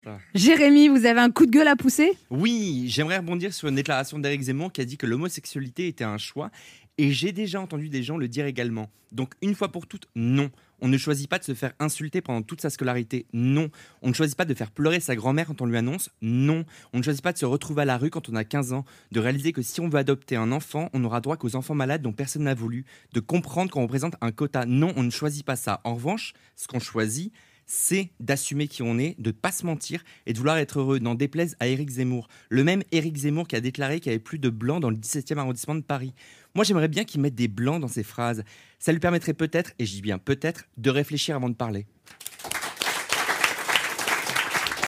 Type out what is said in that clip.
Ah. Jérémy, vous avez un coup de gueule à pousser? Oui, j'aimerais rebondir sur une déclaration d'Éric Zemmour qui a dit que l'homosexualité était un choix. Et j'ai déjà entendu des gens le dire également. Donc, une fois pour toutes, non. On ne choisit pas de se faire insulter pendant toute sa scolarité. Non. On ne choisit pas de faire pleurer sa grand-mère quand on lui annonce. Non. On ne choisit pas de se retrouver à la rue quand on a 15 ans. De réaliser que si on veut adopter un enfant, on n'aura droit qu'aux enfants malades dont personne n'a voulu. De comprendre qu'on représente un quota. Non, on ne choisit pas ça. En revanche, ce qu'on choisit, c'est d'assumer qui on est, de ne pas se mentir et de vouloir être heureux, n'en déplaise à Éric Zemmour. Le même Éric Zemmour qui a déclaré qu'il n'y avait plus de blancs dans le 17e arrondissement de Paris. Moi, j'aimerais bien qu'il mette des blancs dans ses phrases. Ça lui permettrait peut-être, et je dis bien peut-être, de réfléchir avant de parler.